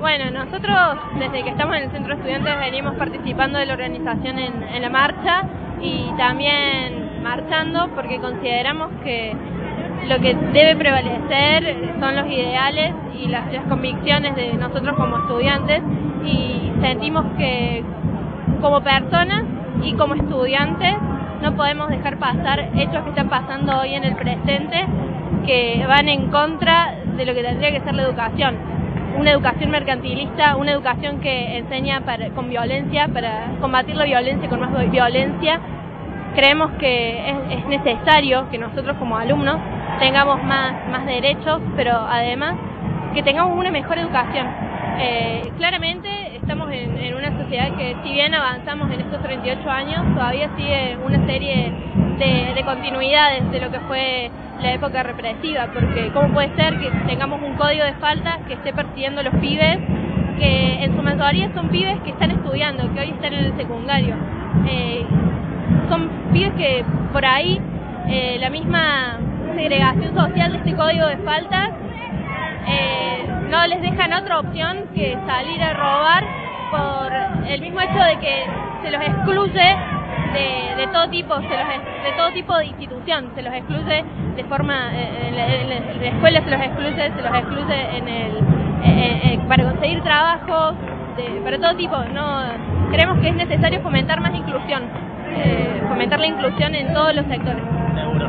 Bueno, nosotros desde que estamos en el Centro de Estudiantes venimos participando de la organización en la marcha y también marchando porque consideramos que lo que debe prevalecer son los ideales y las convicciones de nosotros como estudiantes, y sentimos que como personas y como estudiantes no podemos dejar pasar hechos que están pasando hoy en el presente que van en contra de lo que tendría que ser la educación. Una educación mercantilista, una educación que enseña con violencia, para combatir la violencia con más violencia. Creemos que es necesario que nosotros como alumnos tengamos más derechos, pero además que tengamos una mejor educación. Claramente estamos en una sociedad que, si bien avanzamos en estos 38 años, todavía sigue una serie de continuidades de lo que fue la época represiva, porque ¿cómo puede ser que tengamos un código de faltas que esté persiguiendo a los pibes, que en su mayoría son pibes que están estudiando, que hoy están en el secundario? Son pibes que por ahí la misma segregación social de este código de faltas no les dejan otra opción que salir a robar por el mismo hecho de que se los excluye de todo tipo, de todo tipo de institución, se los excluye de forma, en la escuela se los excluye para conseguir trabajos, para todo tipo. No, creemos que es necesario fomentar más inclusión, fomentar la inclusión en todos los sectores. Seguro.